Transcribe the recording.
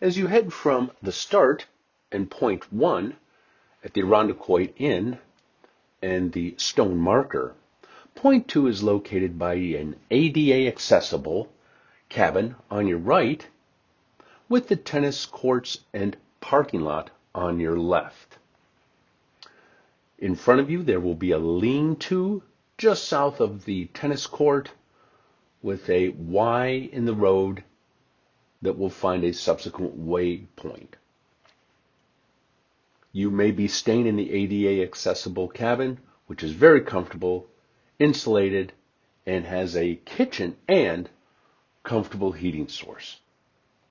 As you head from the start and point 1 at the Irondequoit Inn and the stone marker, point 2 is located by an ADA accessible cabin on your right with the tennis courts and parking lot on your left. In front of you there will be a lean-to just south of the tennis court with a Y in the road that will find a subsequent waypoint. You may be staying in the ADA accessible cabin, which is very comfortable, insulated, and has a kitchen and comfortable heating source.